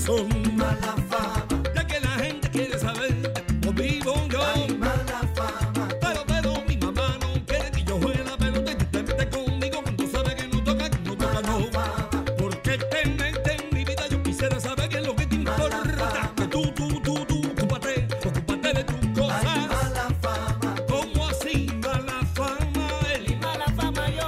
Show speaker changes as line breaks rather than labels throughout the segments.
corazón. Mala fama, ya que la gente quiere saber cómo vivo yo. Ay, mala fama, pero mi mamá no quiere que yo juegue la pelota y tú te metes conmigo cuando sabes que no toca, no. ¿Por qué te metes en mi vida? Yo quisiera saber qué es lo que te importa. Que tú, ocúpate de tus cosas. Ay, mala fama, ¿cómo así? Mala fama, él y mala fama yo.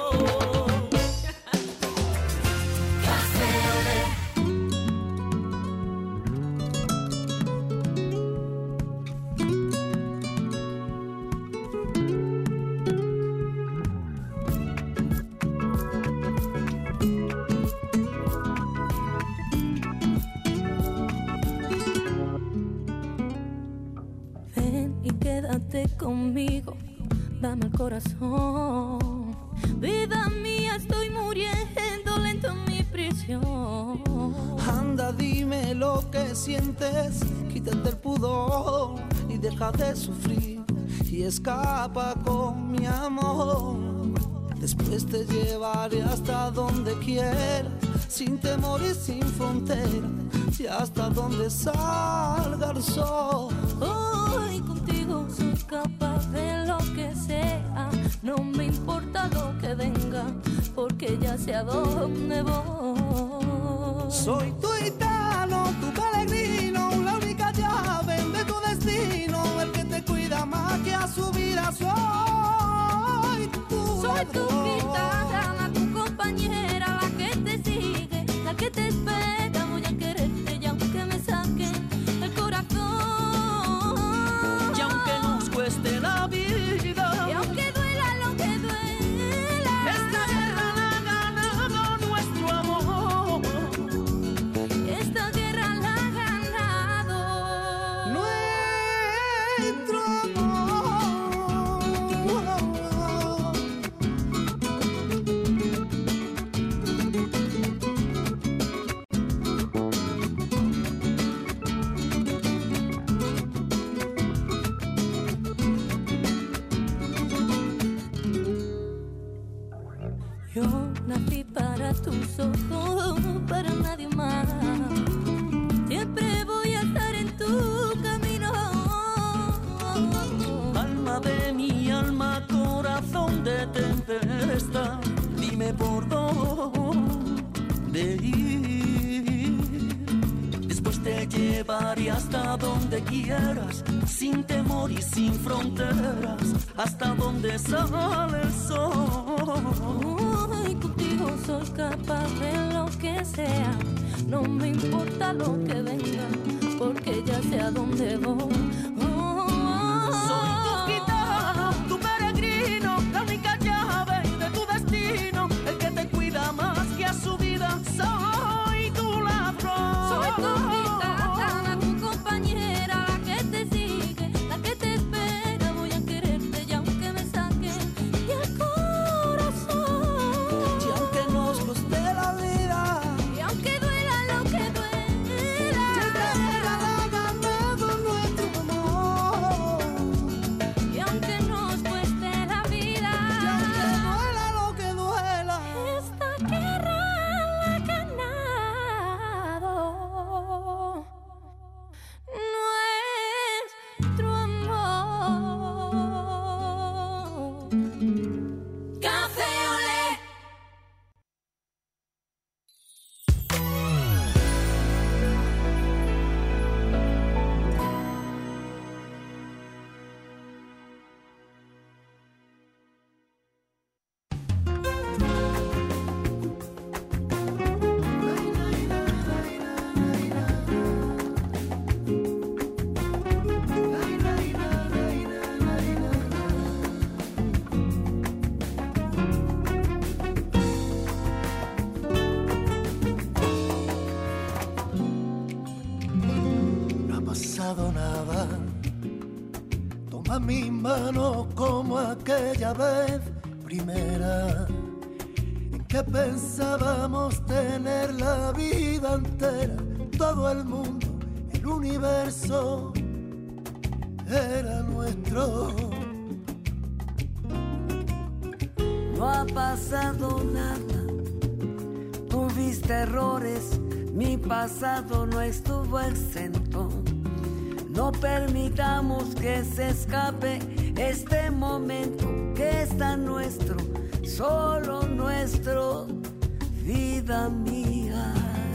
Ven y quédate conmigo, dame el corazón. Vida mía, estoy muriendo lento en mi prisión.
Anda, dime lo que sientes, quítate el pudor y deja de sufrir y escapa con mi amor. Después te llevaré hasta donde quieras, sin temor y sin frontera, y hasta donde salga el sol.
Hoy contigo soy capaz de lo que sea, no me importa lo que venga, porque ya sé a dónde voy.
Soy tu gitano, tu peregrino, la única llave de tu destino, el que te cuida más que a su vida.
Soy tu gitana, tu compañera, la que te sigue, la que te espera. Voy a quererte y aunque me saquen el corazón,
y aunque nos cueste la vida,
y aunque duela lo que duela,
esta guerra la ha ganado nuestro amor.
Esta guerra la ha ganado
nuestro amor.
Yo nací para tus ojos, para nadie más. Siempre voy a estar en tu camino.
Alma de mi alma, corazón de tempestad, dime por dónde ir. Después te llevaré hasta donde quieras, sin temor y sin fronteras, hasta donde sale el sol.
Y contigo soy capaz de lo que sea, no me importa lo que venga, porque ya sé a dónde voy.
Soy tu gitano, tu peregrino, la única llave de tu destino, el que te cuida más que a su vida. Soy tu ladrón.
Soy tu gitana, tu compañera, la que te sigue, la que te espera. Voy a quererte y aunque me saquen y el corazón,
Y aunque nos cueste la vida,
y aunque duela lo que duela,
esta guerra la ha ganado nuestro amor.
y aunque nos cueste la vida,
Y aunque duela lo que duela,
esta guerra la ha ganado nuestro amor. Café Olé.
no ha pasado nada. Toma mi mano como aquella vez primera, en que pensábamos tener la vida entera, todo el mundo, el universo era nuestro.
No ha pasado nada, tuviste errores, mi pasado no estuvo exento. No permitamos que se escape este momento que es tan nuestro, solo nuestro, vida mía.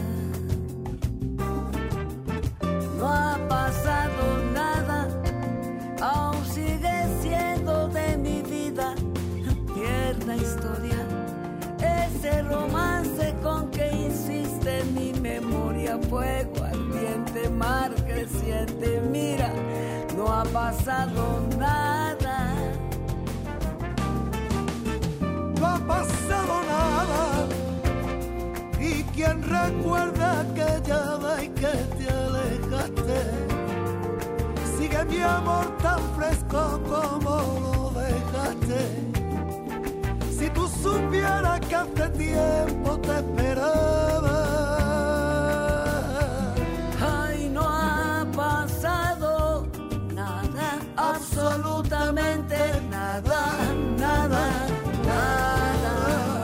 No ha pasado nada, aún sigue siendo de mi vida tierna historia. Ese romance con que insiste en mi memoria, fuego ardiente, mar creciente, mira, no ha pasado nada.
No ha pasado nada. Y quien recuerda aquella vez que te alejaste, sigue mi amor tan fresco como lo dejaste. Si tú supieras que hace tiempo te esperaba.
Ay, no ha pasado nada, absolutamente nada, nada, nada.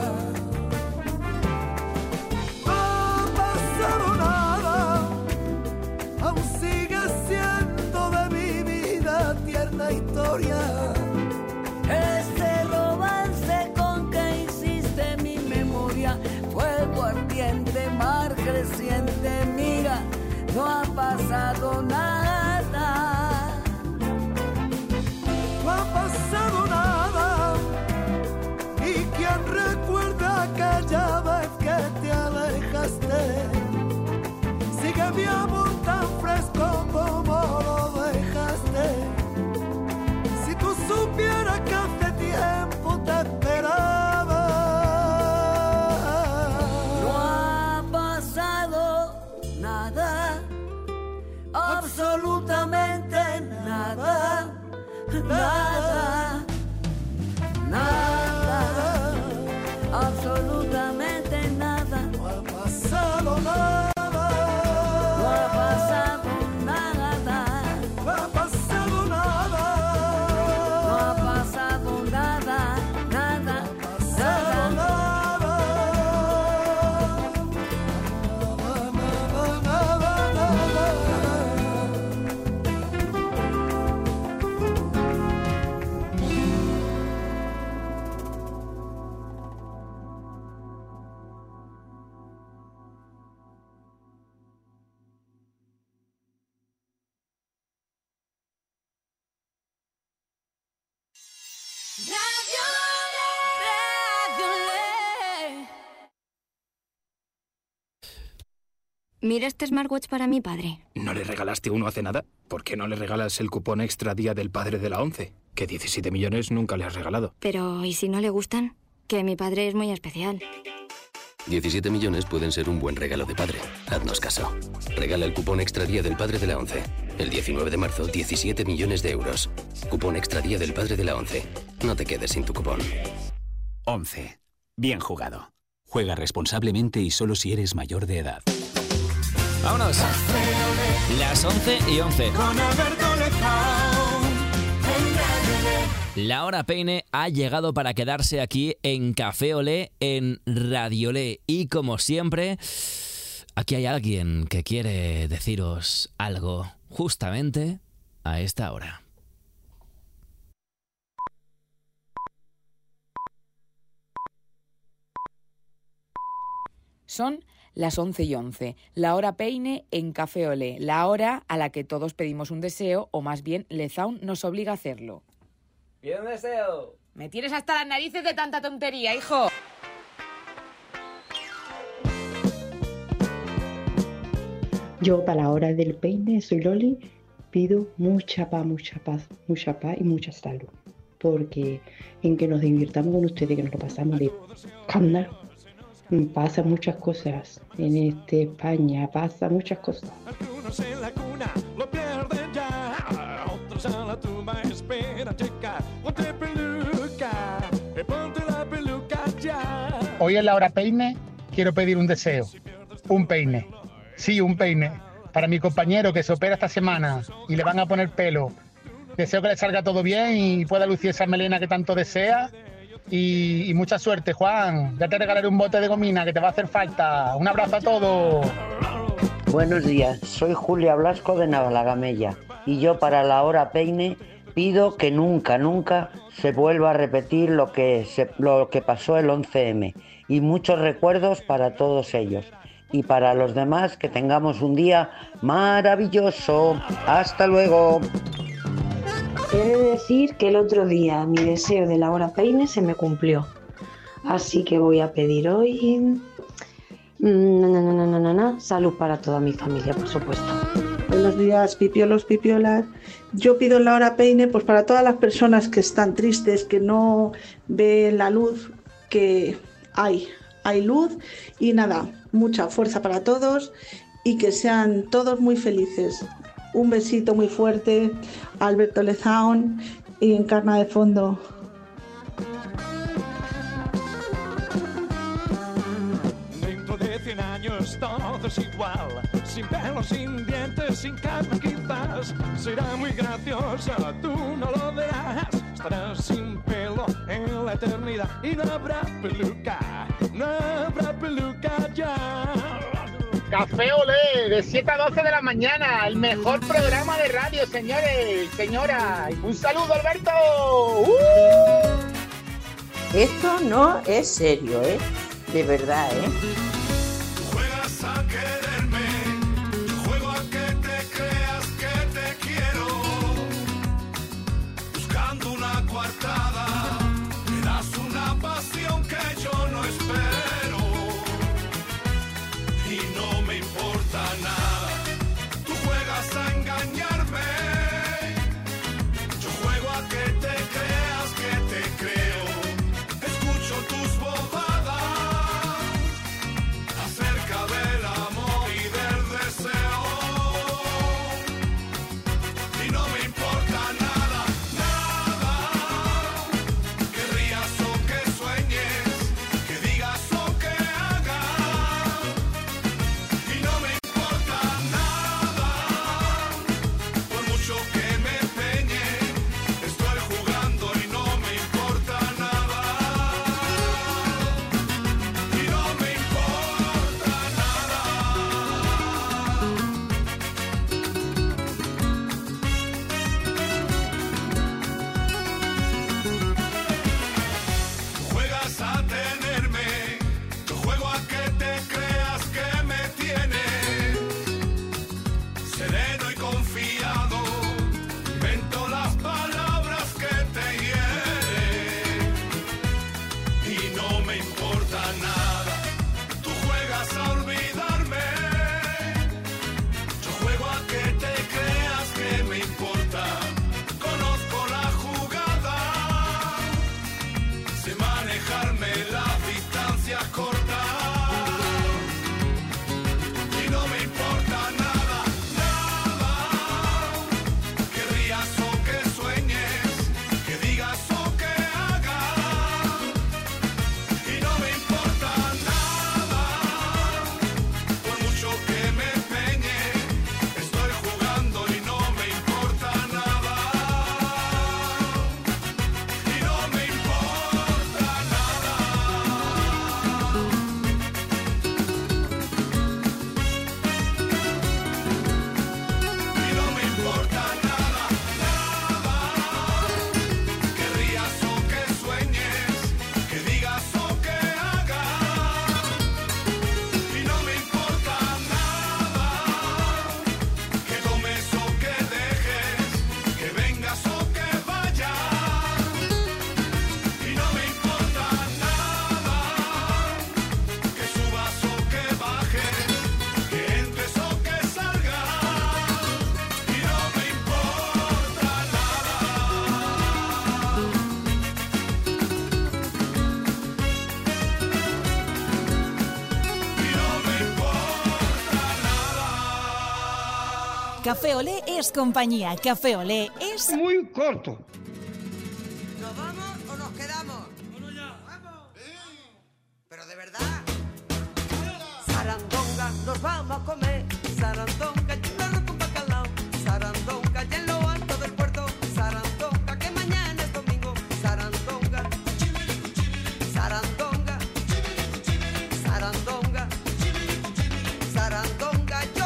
No ha pasado nada, aún sigue siendo de mi vida tierna historia.
Este romance con que insiste mi memoria, fuego ardiente, mar creciente, mira, no ha pasado nada.
No ha pasado nada. Y quien recuerda aquella vez que te alejaste, sigue mi amor tan fresco como lo dejaste. Si tú supieras que hace tiempo te esperaba.
No ha pasado nada, absolutamente nada, nada, nada, absolutamente nada.
No ha pasado nada.
No ha pasado nada.
No ha pasado nada.
No ha pasado nada, nada,
Pasado
nada.
Mira este smartwatch para mi padre.
¿No le regalaste uno hace nada? ¿Por qué no le regalas el cupón extra día del padre de la 11? Que 17 millones nunca le has regalado.
Pero, ¿y si no le gustan? Que mi padre es muy especial.
17 millones pueden ser un buen regalo de padre. Haznos caso. Regala el cupón extra día del padre de la 11. El 19 de marzo, 17 millones de euros. Cupón extra día del padre de la 11. No te quedes sin tu cupón.
11. Bien jugado. Juega responsablemente y solo si eres mayor de edad.
¡Vámonos! Las 11:11. La hora peine ha llegado para quedarse aquí en Café Olé, en Radio Olé. Y como siempre, aquí hay alguien que quiere deciros algo justamente a esta hora.
Son las 11:11, la hora peine en Café Olé, la hora a la que todos pedimos un deseo, o más bien Lezaun nos obliga a hacerlo.
¡Bien deseo!
Me tienes hasta las narices de tanta tontería, hijo.
Yo para la hora del peine, soy Loli, pido mucha paz y mucha salud. Porque en que nos divirtamos con ustedes, que nos lo pasamos de escándalo. Pasan muchas cosas en España, pasan muchas cosas.
Algunos en la cuna lo pierden ya, otros a la tumba esperan checar. Ponte la peluca ya.
Hoy en la hora peine quiero pedir un deseo, un peine. Sí, un peine. Para mi compañero que se opera esta semana y le van a poner pelo. Deseo que le salga todo bien y pueda lucir esa melena que tanto desea. Y mucha suerte, Juan. Ya te regalaré un bote de gomina que te va a hacer falta. Un abrazo a todos.
Buenos días, soy Julia Blasco de Navalagamella y yo para la hora peine pido que nunca, nunca se vuelva a repetir lo que pasó el 11M y muchos recuerdos para todos ellos. Y para los demás que tengamos un día maravilloso. ¡Hasta luego!
He de decir que el otro día mi deseo de la hora peine se me cumplió. Así que voy a pedir hoy... salud para toda mi familia, por supuesto.
Buenos días, pipiolos, pipiolas. Yo pido en la hora peine pues para todas las personas que están tristes, que no ven la luz, que hay luz y nada, mucha fuerza para todos y que sean todos muy felices. Un besito muy fuerte, Alberto Lezaun y Encarna de Fondo.
Dentro de 100 años todo es igual, sin pelo, sin dientes, sin carne quizás. Será muy graciosa, tú no lo verás. Estarás sin pelo en la eternidad y no habrá peluca ya.
Café Olé, de 7 a 12 de la mañana, el mejor programa de radio, señores y señoras. Un saludo, Alberto.
Esto no es serio, de verdad,
Juegas a quererme, yo juego a que te creas que te quiero. Buscando una coartada, me das una pasión que yo no espero. Y no me importa nada, tú juegas a engañarme. Yo juego a que te creas que te creo. Escucho tus bobadas acerca del amor y del deseo. Y no me importa nada, nada. Que rías o que sueñes, que digas o que hagas. Y no me importa nada, por mucho que me empeñe, estoy jugando y no me importa nada. Y no me importa nada. Juegas a tenerme, yo juego a que te creas que me tienes. Sereno y confiado, invento las palabras que te hieren. Y no me importa nada, tú juegas a olvidarme. Yo juego a que te creas que me importa. Conozco la jugada, sé manejarme las distancias cortas. Y no me importa nada, nada. Que rías o que sueñes, que digas o que hagas. Y no me importa nada, por mucho que me empeñe, estoy jugando y no me importa nada. Y no me importa nada. Y no me importa nada, nada. Que rías o que sueñes, que digas o que hagas. Y no me importa nada. Que tomes o que dejes, que vengas o que vayas. Y no me importa nada. Que subas o que bajes, que entres o que salgas. Y no me importa nada. Y no me importa nada.
Café Olé es compañía. Café Olé es...
Muy corto.
¿Nos vamos o nos quedamos? ¡Vamos! Pero de verdad. Sarandonga, nos vamos a comer. Sarandonga, y un arroz con bacalao. Sarandonga, y en lo alto del puerto. Sarandonga, que mañana es domingo. Sarandonga, sarandonga, sarandonga, sarandonga.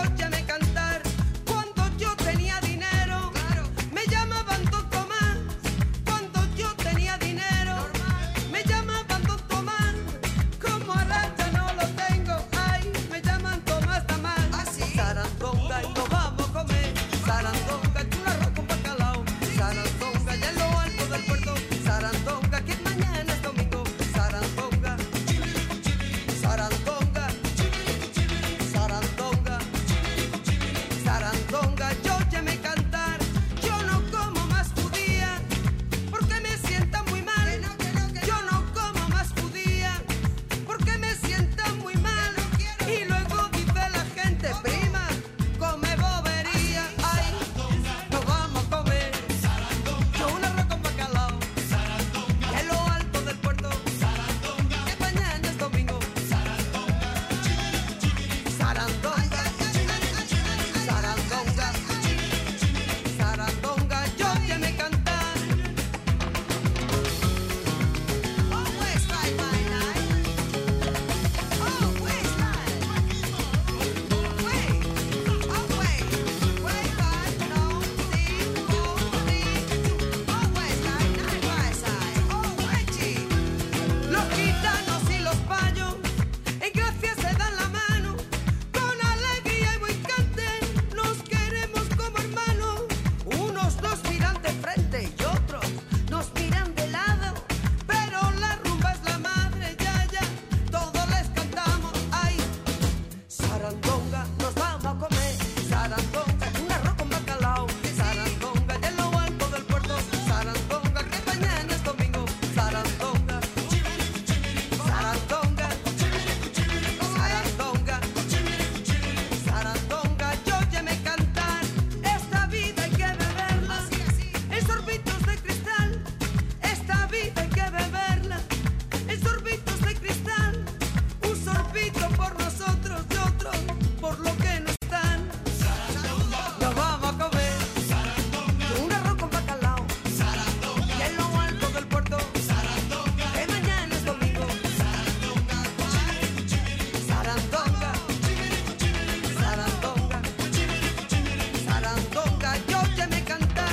sarandonga, nos vamos a comer sarandonga, un arroz con bacalao, sarandonga, y en lo alto del puerto, sarandonga, que mañana es domingo, sarandonga, sarandonga, sarandonga, sarandonga, y óyeme cantar, esta vida hay que beberla, en sorbitos de cristal, esta vida hay que beberla, en sorbitos de cristal, un sorbito por nosotros y otro por lo que no están. Nos vamos a comer un arroz con bacalao, y en lo alto del puerto, que mañana es domingo, sarandonga, sarandonga, sarandonga, y óyeme cantar.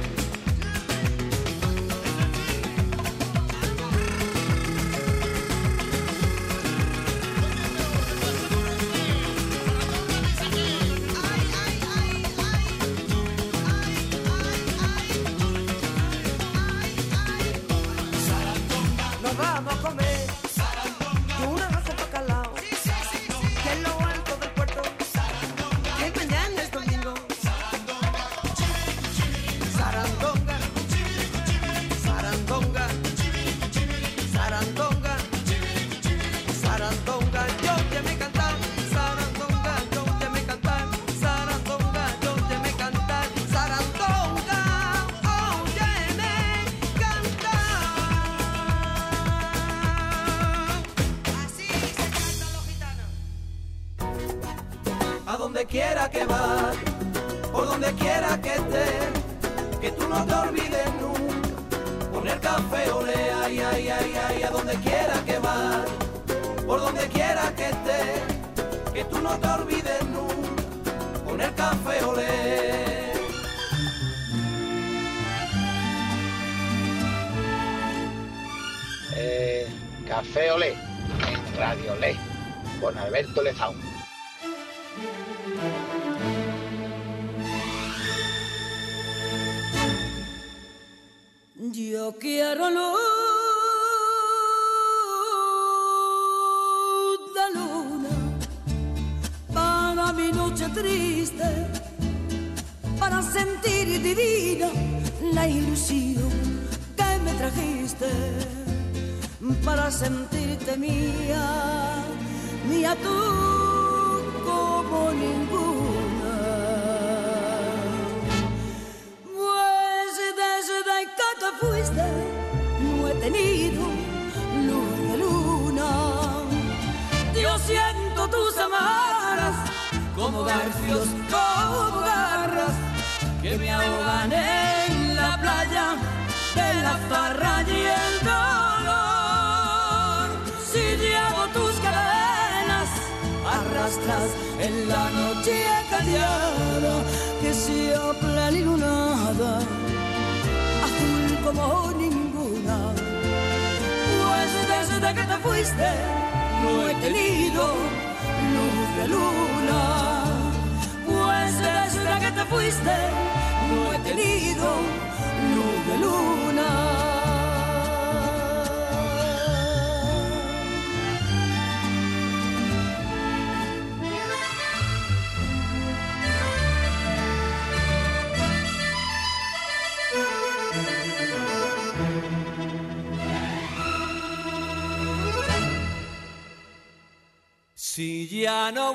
Nos vamos a comer un arroz con bacalao, que en lo alto del puerto, que mañana es domingo, sarandonga, sarandonga, sarandonga, sarandonga, yo te me cantar, sarandonga, yo te me cantar, sarandonga, yo te me cantar, sarandonga, óyeme cantar. Así se cantan los gitanos.
A donde quiera que vas, por donde quiera que estés, que tú no te olvides nunca, poner café olé, ay, ay, ay, ay, a donde quiera que vas, por donde quiera que estés, que tú no te olvides nunca, poner café olé.
Café Olé, en Radio Olé, con Alberto Lezaun.
Yo quiero luz de luna para mi noche triste, para sentir divina la ilusión que me trajiste, para sentirte mía, mía tú como ninguna. Pues desde que te fuiste no he tenido luz de luna. Yo siento tus amarras como garfios, como garras que me ahogan en la playa de la farra y el dolor. Si llevo tus cadenas, arrastras en la noche callada, que sea plenilunada, azul como ninguna. Pues desde que te fuiste no he tenido luz de luna. Pues desde que te fuiste no he tenido luz de luna.
Si ya no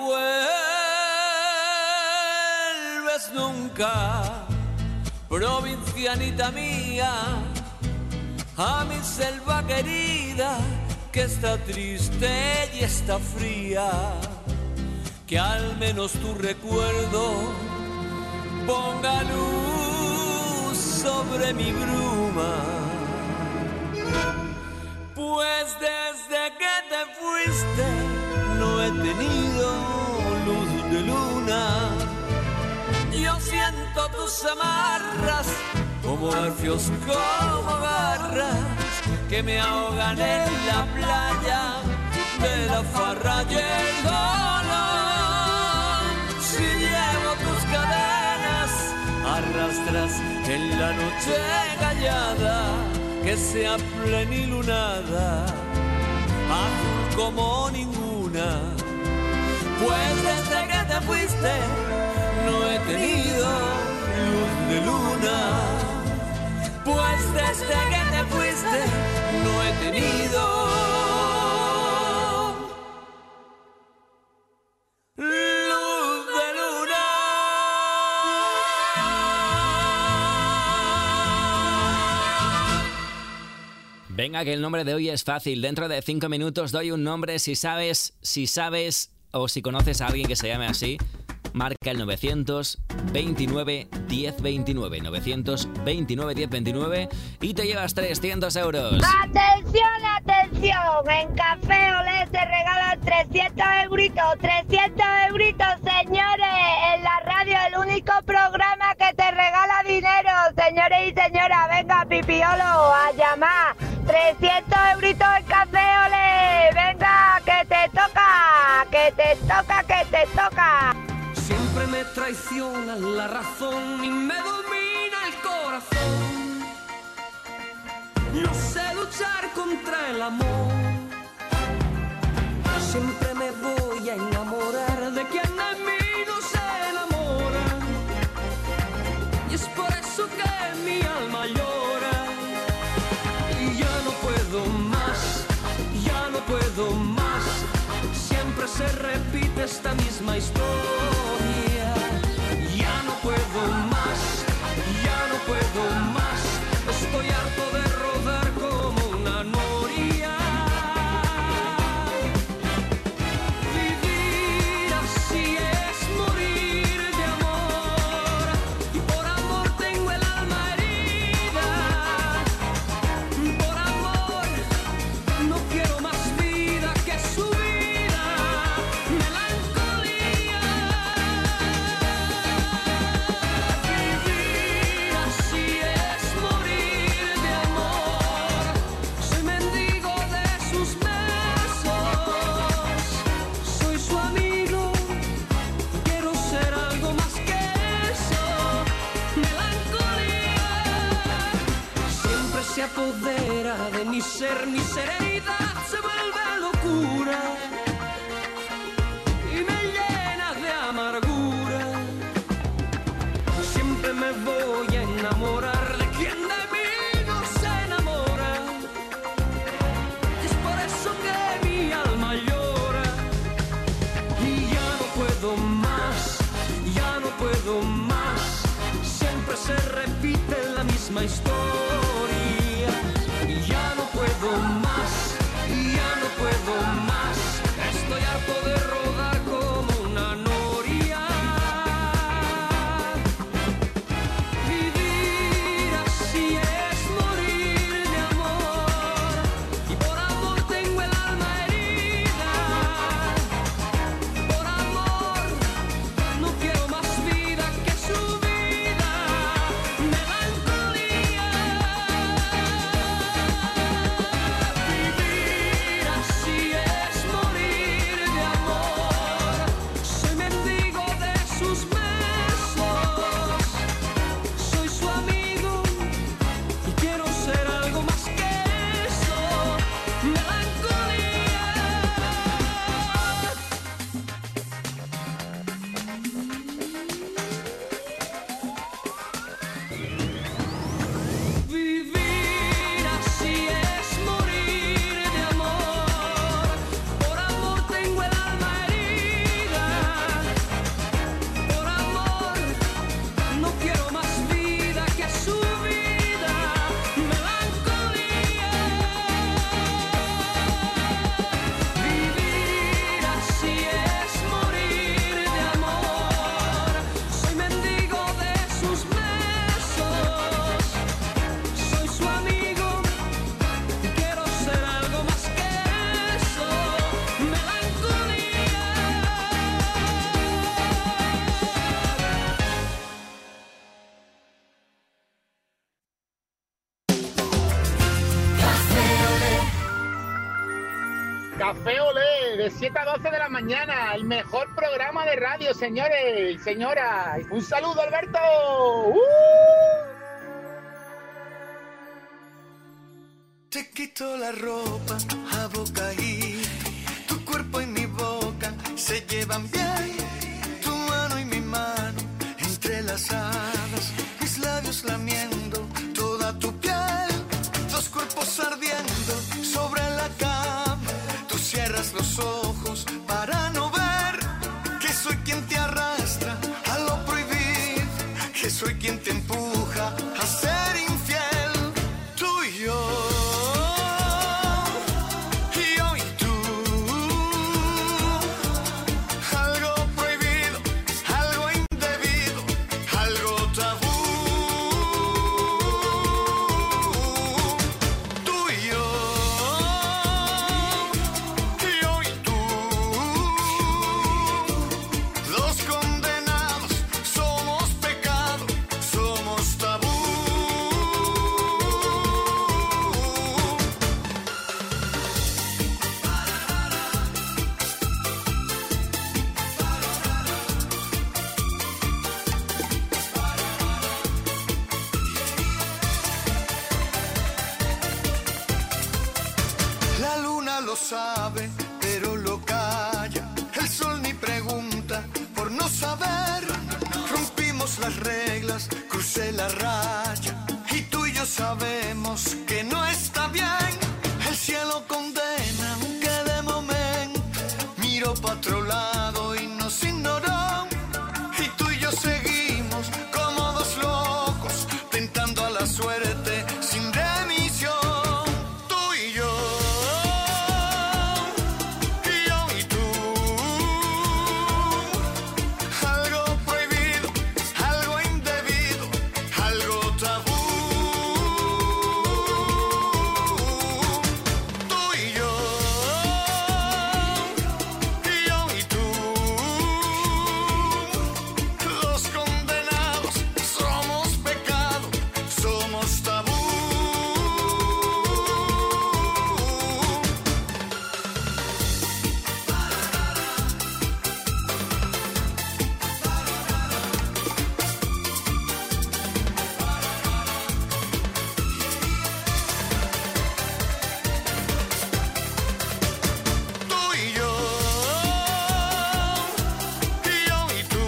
vuelves nunca, provincianita mía, a mi selva querida, que está triste y está fría, que al menos tu recuerdo ponga luz sobre mi bruma. Pues desde que te fuiste no he tenido luz de luna. Yo siento tus amarras como garfios, como garras que me ahogan en la playa de la farra y el dolor. Si llevo tus cadenas, arrastras en la noche callada, que sea plenilunada, azul como ninguna. Pues desde que te
desde que te fuiste no he tenido luz de luna.
Venga, que el nombre de hoy es fácil. Dentro de 5 minutos doy un nombre. Si sabes o si conoces a alguien que se llame así, marca el 929 1029. 929 1029 y te llevas 300 euros.
¡Atención, atención! En Café Olé se regalan 300 euritos. 300 euritos, señores. En la radio, el único programa que te regala dinero. Señores y señoras, venga, pipiolo, a llamar. 300 euritos en Café Olé. Venga, que te toca, que te toca, que te toca.
Siempre me traiciona la razón y me domina el corazón. No sé luchar contra el amor. Siempre me voy a enamorar de quien de mí no se enamora. Y es por eso que mi alma llora. Y ya no puedo más, ya no puedo más. Siempre se repite esta misma historia. Ya no puedo más, ya no puedo más. Estoy harto de rodar como una noria. Vivir así es morir de amor. Y por amor tengo el alma herida. Por amor no quiero más vida que su vida. Melancolía. Vivir así es morir de amor. Soy mendigo de sus besos. Soy su amigo. Quiero ser algo más que eso. Melancolía. Siempre se apodera de mi ser. Mi serenidad se vuelve locura y me llena de amargura. Siempre me voy a enamorar de quien de mí no se enamora. Y es por eso que mi alma llora. Y ya no puedo más, ya no puedo más. Siempre se repite la misma historia. Y ya no puedo más, ya no puedo más. Estoy harto de rodar como una noria. Vivir así es morir de amor. Y por amor tengo el alma herida. Por amor no quiero más vida que su vida. Melancolía. Vivir así es morir de amor. Soy mendigo de sus besos. Soy su amigo y quiero ser algo más que eso. Melancolía. Vivir así es morir de amor. Por amor tengo el alma herida. Por amor no quiero más vida que su vida. Melancolía. Vivir así es morir de amor. Soy mendigo de sus besos. Soy su amigo y quiero ser algo más que eso. Melancolía.
Café Olé, de 7 a 12 de la mañana, el mejor programa de radio, señores y señoras. Un saludo, Alberto.
Te quito la ropa a boca y tu cuerpo y mi boca se llevan bien. Tu mano y mi mano entrelazadas, mis labios lamiendo toda tu piel.
soy quien te empuja a ser infiel. Tú y yo, yo y tú. Algo prohibido, algo indebido, algo tabú. Tú y yo, yo y tú. Los condenados somos pecado, somos tabú. La luna lo sabe, pero lo calla. El sol ni pregunta por no saber. Rompimos las reglas, crucé la raya. Y tú y yo sabemos que no está bien. El cielo condena, aunque de momento miro pa' otro lado y nos ignoró. Y tú y yo seguimos como dos locos, tentando a la suerte sin remisión. Tú y yo, y tú. Algo prohibido, algo indebido, algo tabú. Tú y yo, y tú. Los condenados somos pecado, somos tabú. Tú y yo, y tú.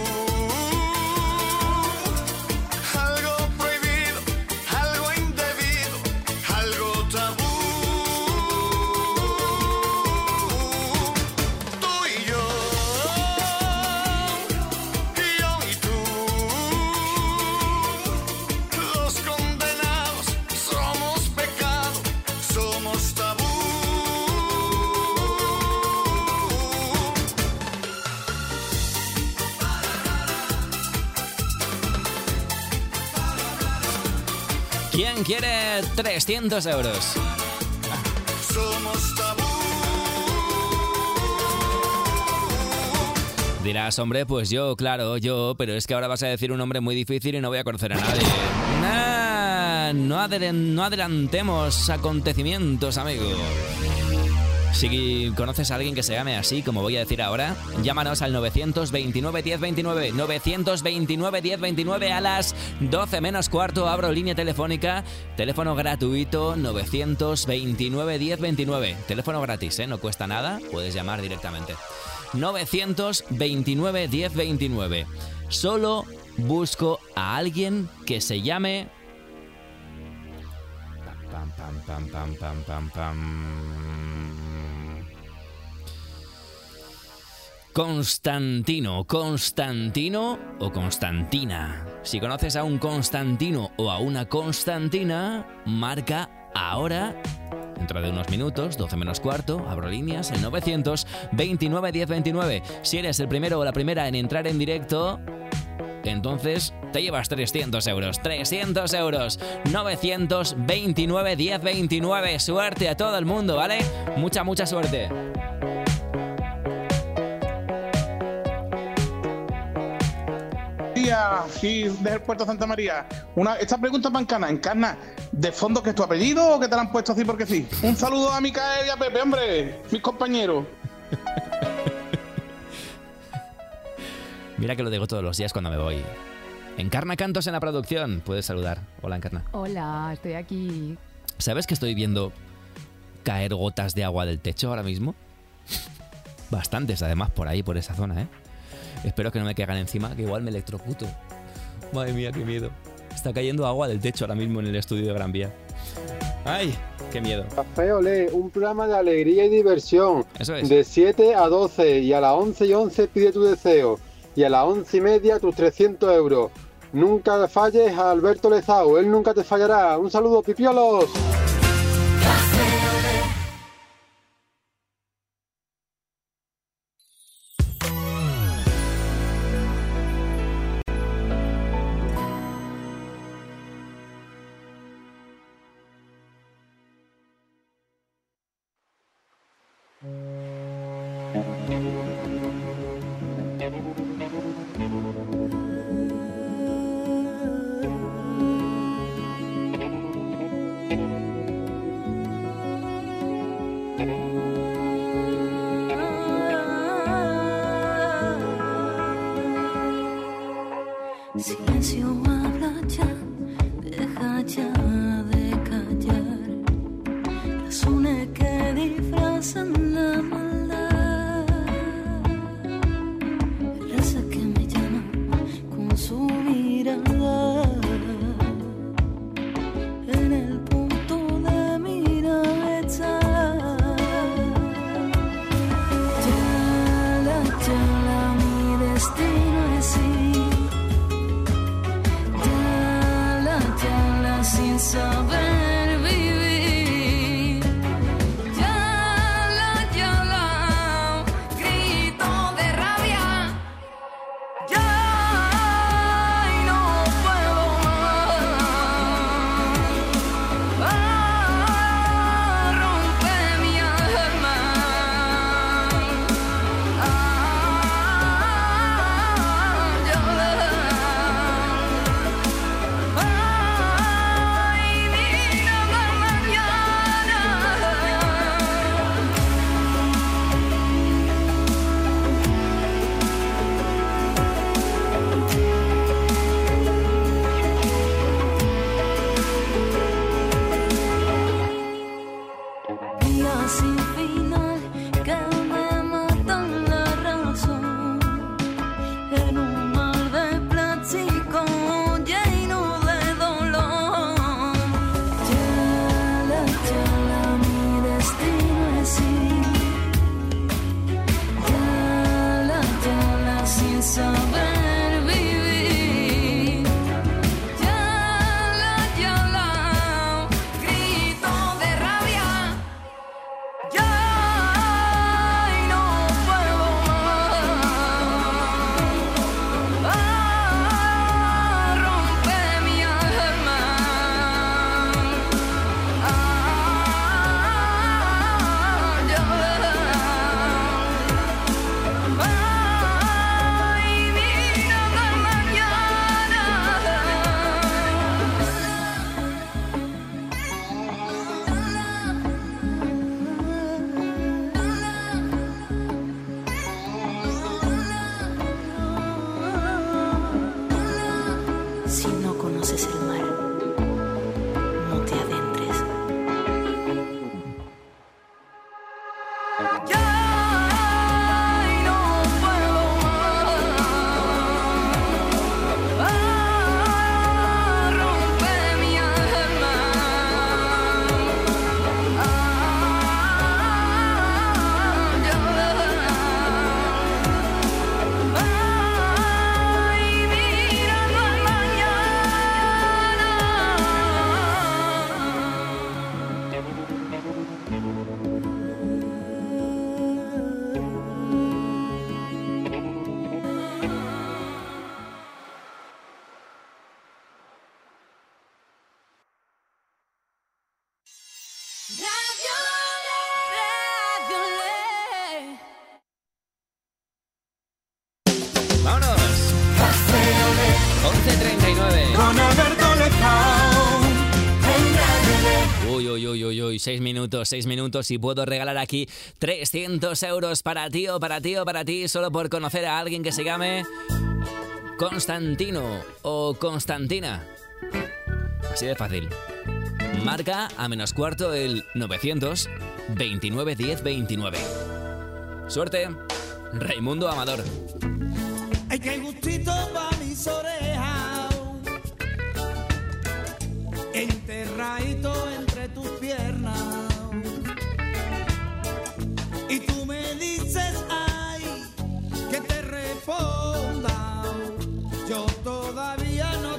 Algo prohibido, algo indebido, algo tabú. Tú y yo, y tú. Los condenados somos pecado, somos tabú.
¿Quién quiere 300 euros?
Somos tabú.
Dirás, hombre, pues yo, claro, yo, pero es que ahora vas a decir un nombre muy difícil y no voy a conocer a nadie. Nah, no adelantemos acontecimientos, amigo. Si conoces a alguien que se llame así, como voy a decir ahora, llámanos al 929 1029. 929 1029 a las 12 menos cuarto. Abro línea telefónica. Teléfono gratuito 929 1029. Teléfono gratis, no cuesta nada. Puedes llamar directamente. 929 1029. Solo busco a alguien que se llame... Pam, pam, pam, pam, pam, pam, pam. Constantino o Constantina. Si conoces a un Constantino o a una Constantina, marca ahora, dentro de unos minutos, 12 menos cuarto, abro líneas, el 929 1029. Si eres el primero o la primera en entrar en directo, entonces te llevas 300 euros. 300 euros. 929 1029. Suerte a todo el mundo, ¿vale? Mucha, mucha suerte.
Sí, desde el puerto Santa María. Esta pregunta para Encarna. ¿De fondo que es tu apellido o que te la han puesto así porque sí? Un saludo a Micael y a Pepe, hombre, mis compañeros.
Mira que lo digo todos los días cuando me voy. Encarna Cantos en la producción. Puedes saludar. Hola, Encarna.
Hola, estoy aquí.
¿Sabes que estoy viendo caer gotas de agua del techo ahora mismo? Bastantes, además, por ahí, por esa zona, ¿eh? Espero que no me caigan encima, que igual me electrocuto. Madre mía, qué miedo. Está cayendo agua del techo ahora mismo en el estudio de Gran Vía. ¡Ay! ¡Qué miedo!
Café Olé, un programa de alegría y diversión.
Eso es.
De 7 a 12 y a las 11:11 pide tu deseo. Y a las 11:30 tus 300 euros. Nunca falles a Alberto Lezao, él nunca te fallará. Un saludo, pipiolos.
Silencio, habla ya, deja ya de callar. Razones que disfrazan la maldad. Raza que me llama con su mirada. En el punto de mira está. Ya, mi destino es ir. Sin saber vivir, ya la, grito de rabia, ya y no puedo más, rompe mi alma, sin final que me matan la razón en un mar de plástico lleno de dolor. Ya, mi destino es ir. Ya, sin saber vivir. Ya, grito de rabia. Si no conoces el mar, no te adentres. Ya y no puedo más, rompe mi alma. Ay, mirando al
¡Vámonos! 11:39.
Con Alberto Lezao.
Uy, 6 minutos y puedo regalar aquí 300 euros para ti o para ti o para ti solo por conocer a alguien que se llame Constantino o Constantina. Así de fácil. Marca a -4 el 900 29 10 29. Suerte, Raimundo Amador.
Ay, qué gustito pa' mis orejas, enterradito entre tus piernas. Y tú me dices, ay, que te responda. Yo todavía no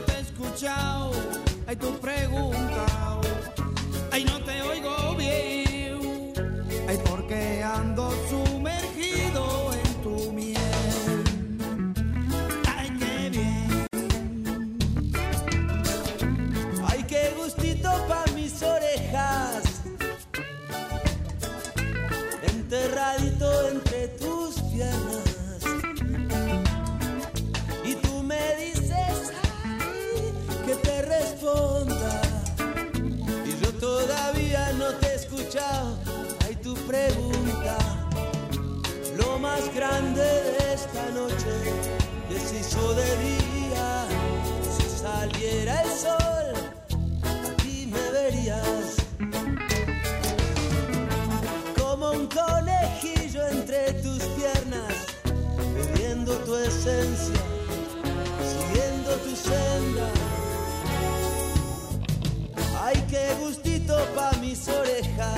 ay tu pregunta, ay no te oigo bien, ay porque ando sumergido en tu miel, ay qué bien, ay qué gustito pa' mis orejas, enterradito entre tus piernas. Que te responda y yo todavía no te he escuchado. Hay tu pregunta, lo más grande de esta noche que se hizo de día. Si saliera el sol, aquí me verías como un conejillo entre tus piernas, bebiendo tu esencia, siguiendo tu senda. Ay, qué gustito pa' mis orejas.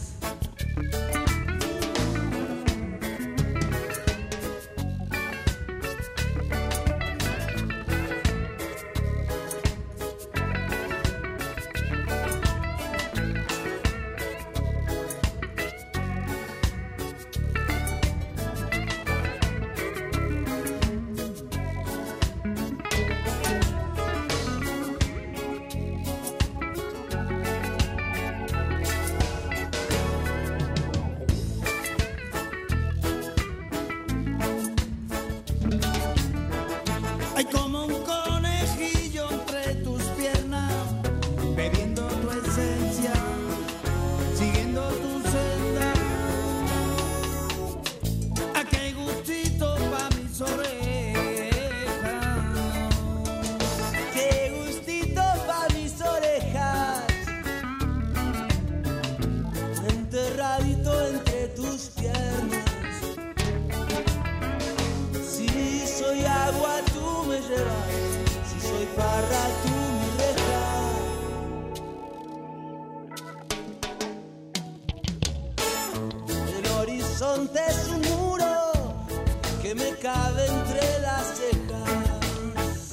Es un muro que me cabe entre las cejas,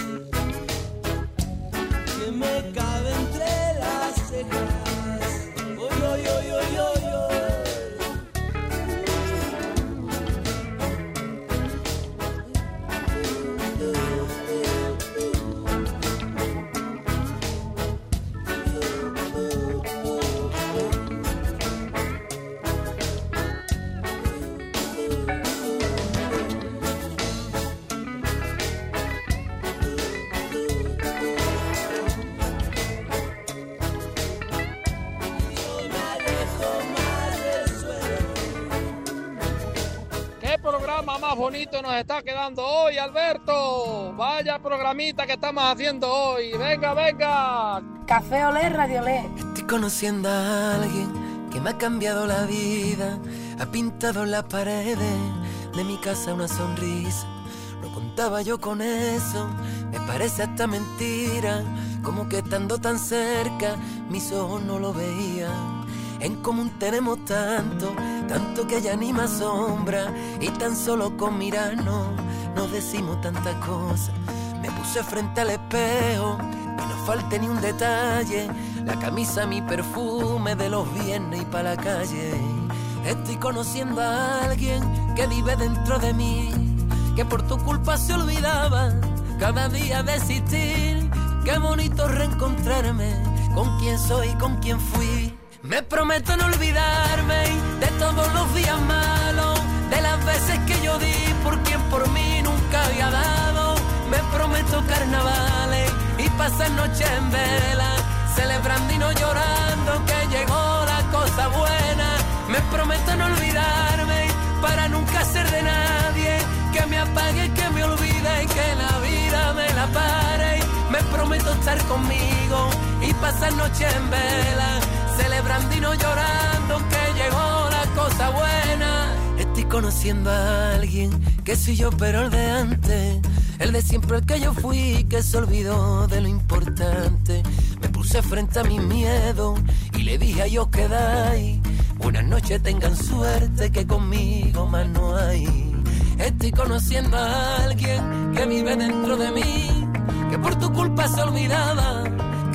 que me cabe entre las cejas. Oy, oy, oy, oy, oy, oy.
Más bonito nos está quedando hoy, Alberto. Vaya programita que estamos haciendo hoy. Venga, venga.
Café Olé, Radio Olé.
Estoy conociendo a alguien que me ha cambiado la vida. Ha pintado en las paredes de mi casa una sonrisa. No contaba yo con eso, me parece hasta mentira. Como que estando tan cerca, mis ojos no lo veían. En común tenemos tanto, tanto que ya ni me asombra. Y tan solo con mirarnos nos decimos tantas cosas. Me puse frente al espejo, que no falte ni un detalle. La camisa, mi perfume de los viernes y pa' la calle. Estoy conociendo a alguien que vive dentro de mí, que por tu culpa se olvidaba cada día de existir. Qué bonito reencontrarme con quien soy, con quien fui. Me prometo no olvidarme de todos los días malos, de las veces que yo di por quien por mí nunca había dado. Me prometo carnavales y pasar noches en vela, celebrando y no llorando que llegó la cosa buena. Me prometo no olvidarme para nunca ser de nadie, que me apague, que me olvide y que la vida me la pare. Me prometo estar conmigo y pasar noches en vela, celebrando y no llorando que llegó la cosa buena. Estoy conociendo a alguien que soy yo pero el de antes, el de siempre, el que yo fui, que se olvidó de lo importante. Me puse frente a mi miedo y le dije a Dios quedáis. Buenas noches, tengan suerte que conmigo más no hay. Estoy conociendo a alguien que vive dentro de mí, que por tu culpa se olvidaba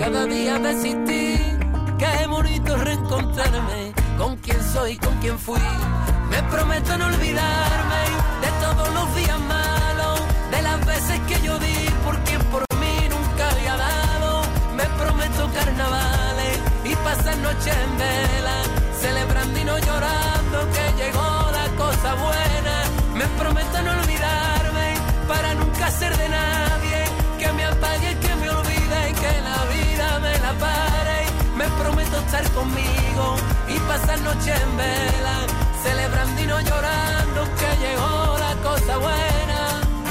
cada día desistir. Qué bonito reencontrarme con quien soy, con quien fui. Me prometo no olvidarme de todos los días malos, de las veces que yo di por quien por mí nunca había dado. Me prometo carnavales y pasar noches en vela, celebrando y no llorando que llegó la cosa buena. Me prometo no olvidarme para nunca ser de nadie, que me apague, que me olvide y que la vida me la pare. Me prometo estar conmigo y pasar noche en vela, celebrando y no llorando que llegó la cosa buena.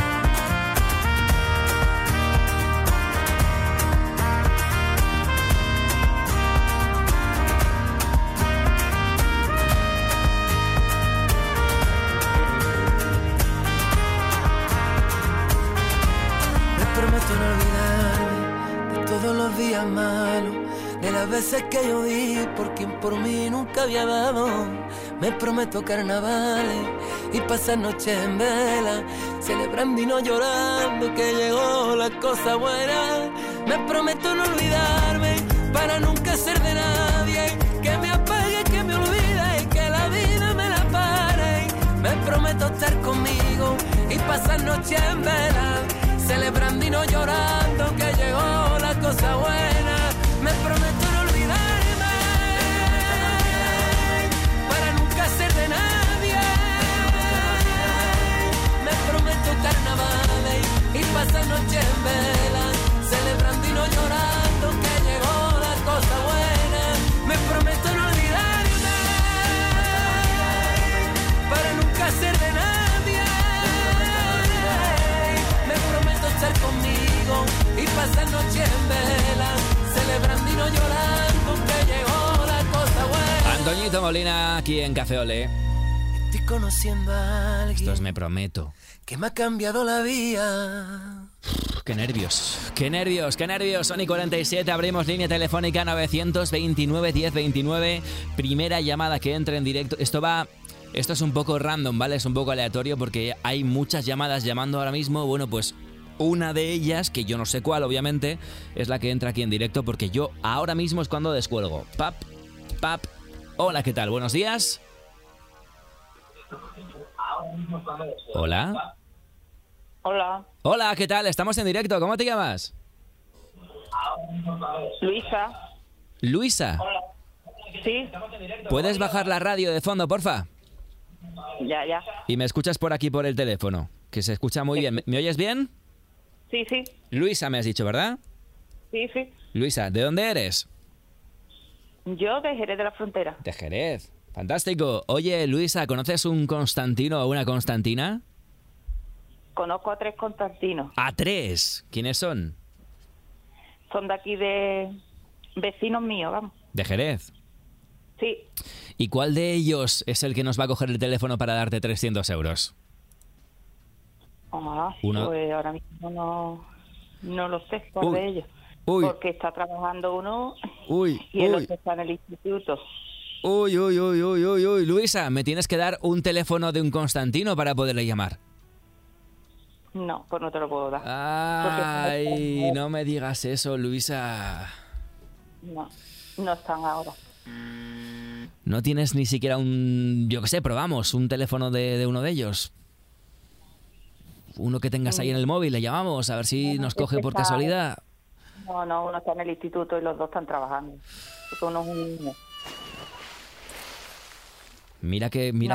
Me prometo no olvidarme de todos los días malos, de las veces que yo di por quien por mí nunca había dado. Me prometo carnavales y pasar noches en vela, celebrando y no llorando que llegó la cosa buena. Me prometo no olvidarme para nunca ser de nadie, que me apague, que me olvide y que la vida me la pare. Me prometo estar conmigo y pasar noches en vela, celebrando y no llorando que llegó la cosa buena. Me prometo no olvidarme para nunca ser de nadie. Me prometo carnavales y pasar noche en vela, celebrando y no llorando que llegó la cosa buena. Me prometo no olvidarme para nunca ser de nadie. Me prometo estar conmigo y pasar noche en vela, celebrando y no llorando que llegó la cosa buena.
Antoñito Molina aquí en Café Olé.
Estoy conociendo a alguien.
Esto es Me Prometo.
Que me ha cambiado la vida.
Qué nervios, qué nervios, qué nervios. Sony 47, abrimos línea telefónica 929 1029. Primera llamada que entre en directo. Esto es un poco random, ¿vale? Es un poco aleatorio porque hay muchas llamadas llamando ahora mismo. Bueno, pues una de ellas, que yo no sé cuál, obviamente, es la que entra aquí en directo porque yo ahora mismo es cuando descuelgo. Pap, pap. Hola, ¿qué tal? Buenos días. Hola.
Hola.
Hola, ¿qué tal? Estamos en directo. ¿Cómo te llamas?
Luisa.
Luisa.
Hola. Sí.
¿Puedes bajar la radio de fondo, porfa?
Ya.
Y me escuchas por aquí por el teléfono, que se escucha muy bien. ¿Me oyes bien?
Sí.
Luisa me has dicho, ¿verdad?
Sí.
Luisa, ¿de dónde eres?
Yo de Jerez de la Frontera.
De Jerez. Fantástico. Oye, Luisa, ¿conoces un Constantino o una Constantina?
Conozco a 3 Constantinos.
¿A 3? ¿Quiénes son?
Son de aquí de vecinos míos, vamos.
¿De Jerez?
Sí.
¿Y cuál de ellos es el que nos va a coger el teléfono para darte 300 euros?
Pues ahora mismo no lo sé cuál de ellos. Porque está trabajando uno y el otro está en el instituto.
Uy, Luisa, me tienes que dar un teléfono de un Constantino para poderle llamar.
No, pues no te lo puedo dar.
Ay, no me digas eso, Luisa.
No están ahora.
¿No tienes ni siquiera un, yo qué sé, probamos, un teléfono de uno de ellos? Uno que tengas ahí en el móvil, le llamamos, a ver si nos coge por casualidad.
No, uno está en el instituto y los dos están trabajando. Porque uno es un niño.
Mira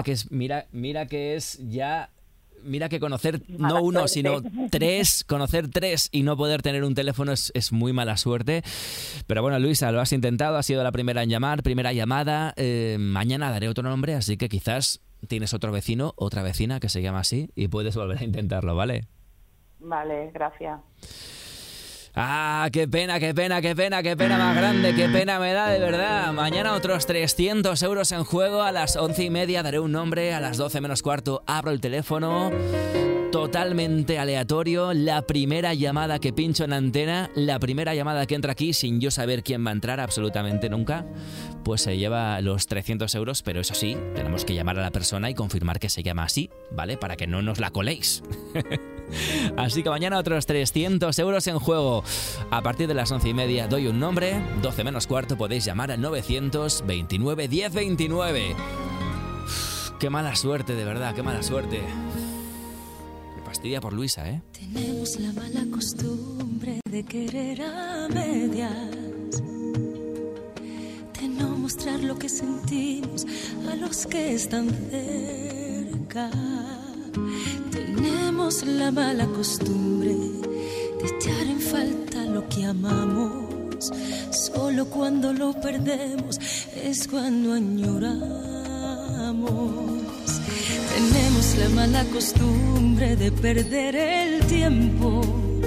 que conocer no uno, sino 3, conocer 3 y no poder tener un teléfono es muy mala suerte. Pero bueno, Luisa, lo has intentado, has sido la primera en llamar, primera llamada. Mañana daré otro nombre, así que quizás tienes otro vecino, otra vecina que se llama así y puedes volver a intentarlo, ¿vale?
Vale, gracias.
Ah, qué pena más grande, qué pena me da de verdad. Mañana otros 300 euros en juego. A las 11:30 daré un nombre, a las 12 menos cuarto abro el teléfono. Totalmente aleatorio, la primera llamada que pincho en antena, la primera llamada que entra aquí sin yo saber quién va a entrar absolutamente nunca, pues se lleva los 300 euros, pero eso sí, tenemos que llamar a la persona y confirmar que se llama así, ¿vale? Para que no nos la coléis. Así que mañana otros 300 euros en juego. A partir de las 11:30 doy un nombre, 12 menos cuarto podéis llamar al 929 1029. Qué mala suerte, de verdad, qué mala suerte. Me fastidia por Luisa, ¿eh?
Tenemos la mala costumbre de querer a medias, de no mostrar lo que sentimos a los que están cerca. Tenemos la mala costumbre de echar en falta lo que amamos. Solo cuando lo perdemos es cuando añoramos. Tenemos la mala costumbre de perder el tiempo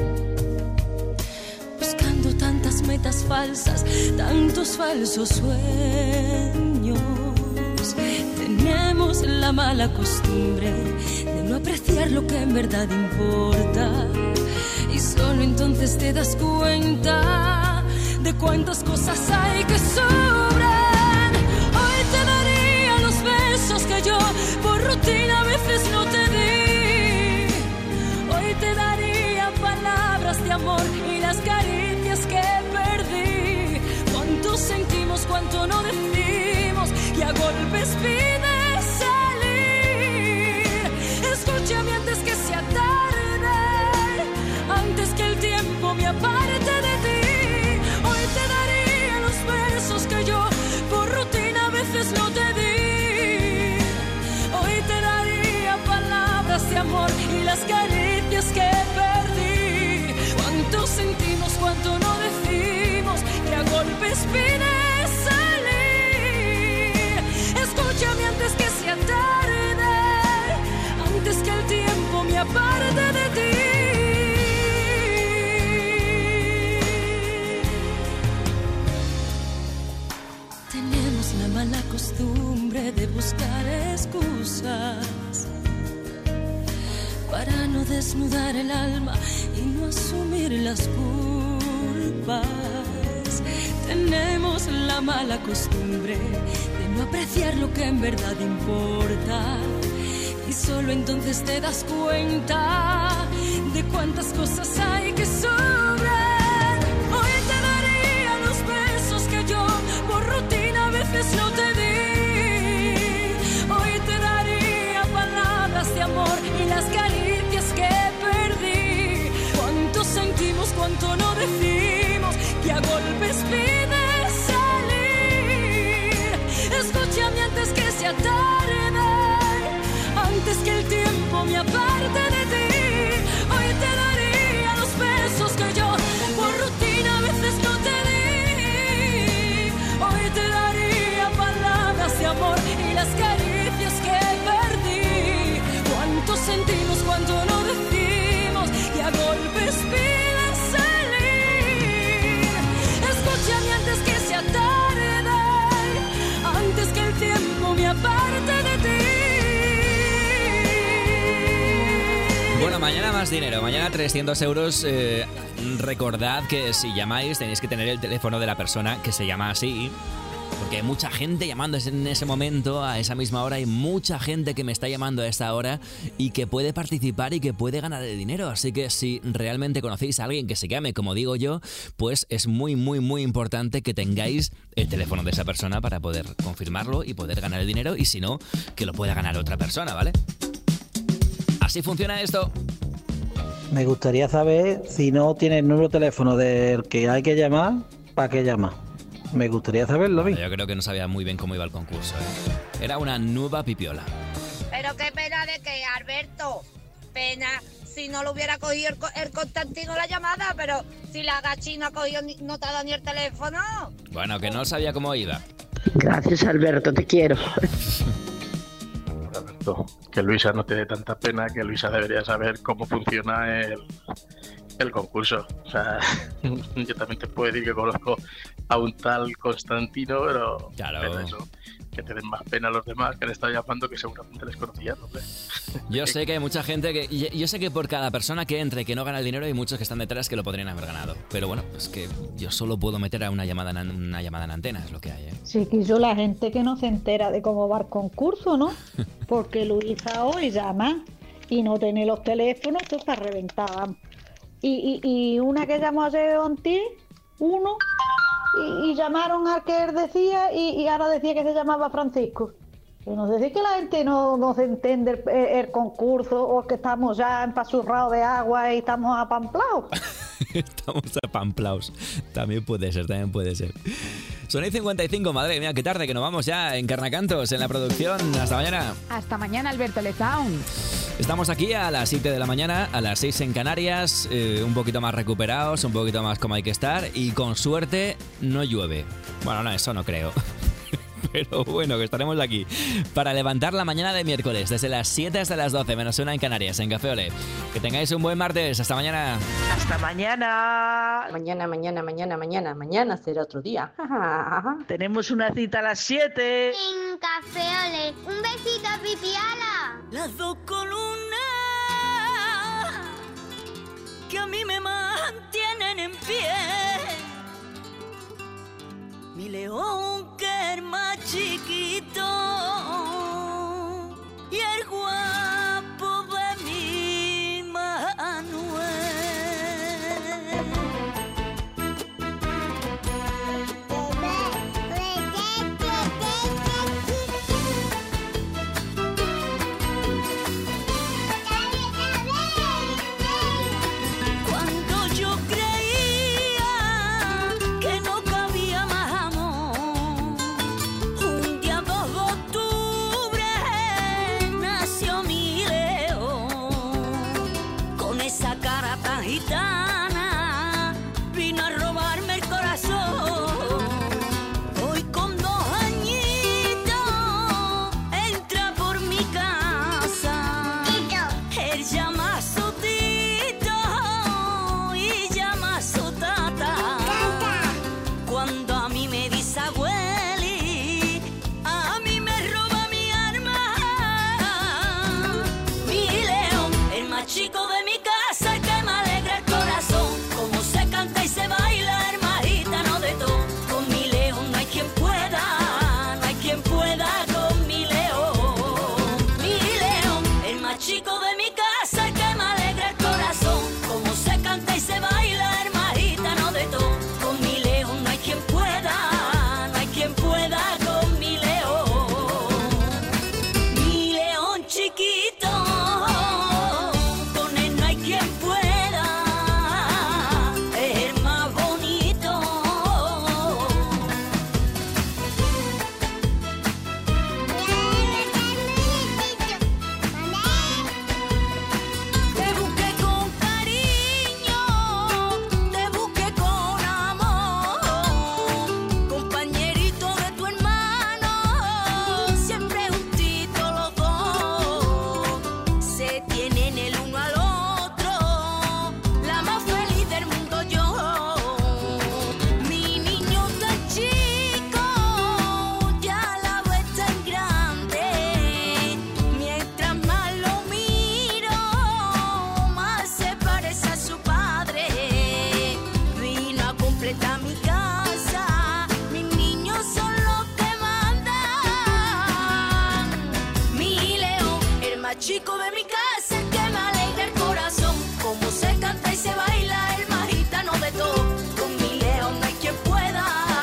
buscando tantas metas falsas, tantos falsos sueños. Tenemos la mala costumbre de no apreciar lo que en verdad importa, y solo entonces te das cuenta de cuántas cosas hay que sobran. Hoy te daría los besos que yo por rutina a veces no te di. Hoy te daría palabras de amor y las caricias que perdí. Cuánto sentimos, cuánto no decimos, y a golpes pides salir. Escúchame antes que sea tarde, antes que el tiempo me aparte de ti. Hoy te daría los besos que yo por rutina a veces no te di. Hoy te daría palabras de amor y las caricias que perdí. Cuánto sentimos, cuánto no decimos, que a golpes pides salir. Escúchame antes que sea tarde, antes que el tiempo me aparte de ti. Tenemos la mala costumbre de buscar excusas para no desnudar el alma y no asumir las culpas. Tenemos la mala costumbre de no apreciar lo que en verdad importa, y solo entonces te das cuenta de cuántas cosas hay que sobran. Hoy te daría los besos que yo por rutina a veces no te di. Hoy te daría palabras de amor y las caricias que perdí. Cuánto sentimos, cuánto no decimos, que a golpes pides salir. Escúchame antes que sea tarde, antes que el tiempo me aparte de ti. Hoy te daría los besos que yo por rutina a veces no te di. Hoy te daría palabras de amor y las caricias que perdí. Cuánto sentimos, cuánto no decimos, y a golpes pides salir. Escúchame antes que sea tarde, antes que el tiempo me aparte de ti.
Bueno, mañana más dinero, mañana 300 euros. Recordad que si llamáis tenéis que tener el teléfono de la persona que se llama así, porque hay mucha gente llamando en ese momento, a esa misma hora. Hay mucha gente que me está llamando a esta hora y que puede participar y que puede ganar el dinero. Así que si realmente conocéis a alguien que se llame como digo yo, pues es muy, muy, muy importante que tengáis el teléfono de esa persona para poder confirmarlo y poder ganar el dinero, y si no, que lo pueda ganar otra persona, ¿vale? Así funciona esto.
Me gustaría saber si no tiene el número de teléfono del que hay que llamar, ¿para qué llama? Me gustaría saberlo, ¿sí?
Yo creo que no sabía muy bien cómo iba el concurso, ¿eh? Era una nueva pipiola.
Pero qué pena de que, Alberto, pena si no lo hubiera cogido el Constantino la llamada, pero si la Gachi no ha cogido, no te ha dado ni el teléfono.
Bueno, que no sabía cómo iba.
Gracias, Alberto, te quiero.
Alberto, que Luisa no te dé tanta pena, que Luisa debería saber cómo funciona el concurso. O sea, yo también te puedo decir que conozco a un tal Constantino, pero,
claro,
pero eso, que te den más pena a los demás que le están llamando, que seguramente les conocían, hombre.
Yo sé que hay mucha gente que... Yo sé que por cada persona que entre que no gana el dinero hay muchos que están detrás que lo podrían haber ganado. Pero bueno, es que yo solo puedo meter a una llamada en antena, es lo que hay, ¿eh?
Sí, que yo la gente que no se entera de cómo va el concurso, ¿no? Porque Luisa hoy llama
y no tener los teléfonos, esto para reventar. Y una que llamó ayer Onti, uno, y llamaron al que él decía y ahora decía que se llamaba Francisco. No sé si es que la gente no se entiende el concurso o que estamos ya empasurrados de agua y estamos apamplados.
Estamos apamplados. También puede ser. Son 55, madre mía, qué tarde que nos vamos ya en Carnacantos, en la producción. Hasta mañana.
Hasta mañana, Alberto Lezaun.
Estamos aquí a las 7 de la mañana, a las 6 en Canarias, un poquito más recuperados, un poquito más como hay que estar y con suerte no llueve. Bueno, no, eso no creo. Pero bueno, que estaremos aquí para levantar la mañana de miércoles, desde las 7 hasta las 12, menos una en Canarias, en Café Olé. Que tengáis un buen martes. Hasta mañana.
Hasta mañana. Mañana será otro día. Tenemos una cita a las 7.
En Café Olé. Un besito, Pipiala.
Las dos columnas que a mí me mantienen en pie. Mi león que es más chiquito y el guapo de mi Manuel. Cuando yo creía que no cabía más amor, un día 2 de octubre nació mi león. Con esa cara tan gitana vino a robarme el corazón. Hoy con 2 añitos entra por mi casa. Él llama a su tito y llama a su tata. Cuando a mí me dice abueli, a mí me roba mi alma. Mi león, el más chico de mi casa, el que me alegra el corazón. Como se canta y se baila, el más gitano de todo. Con mi león no hay quien pueda con mi león. Mi león, el más chico de mi casa, el que me alegra el corazón. Como se canta y se baila, el más gitano de todo. Con mi león no hay quien pueda con mi león. Mi león chiquito, con él no hay quien pueda, es el más bonito. Te busqué con cariño, te busqué con amor, compañerito de tu hermano, siempre juntitos los dos. Se tienen el uno al otro, la más feliz del mundo yo. Mi niño tan chico, ya la ves tan grande. Mientras más lo miro, más se parece a su padre. Vino a completar mi casa, mis niños son los que mandan. Mi león, el más chico de mi casa, el que me alegra el corazón. Como se canta y se baila, el más gitano de todo. Con mi león no hay quien pueda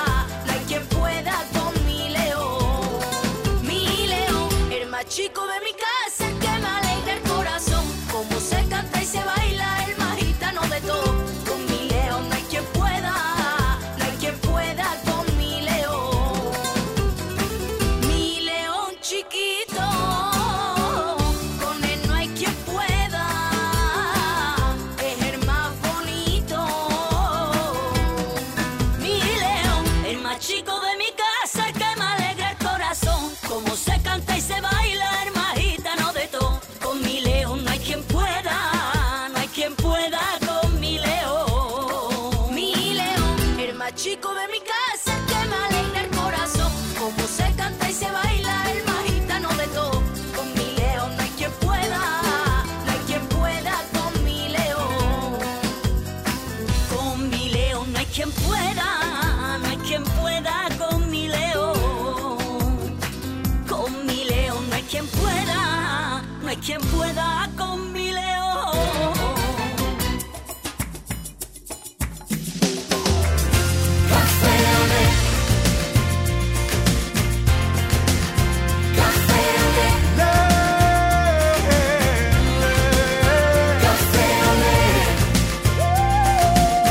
con mi león. Mi león, el más chico de mi casa, el que me alegra el corazón. Como se canta y se baila, el más gitano de todo. Con mi león no hay quien pueda con mi león. Mi león chiquito, con él no hay quien pueda, es el más bonito. Mi león, el más chico de mi casa, el que me alegra el corazón. Como se canta y se baila, el más gitano de todo. Con mi león no hay quien pueda con mi león. Mi león, el más chico de mi casa, el que me alegra el corazón. Como se canta y se baila, el más gitano de todo. Con mi león no hay quien pueda con mi león. Con mi león no hay quien pueda con mi león. Con mi león no hay quien pueda quien pueda conmigo.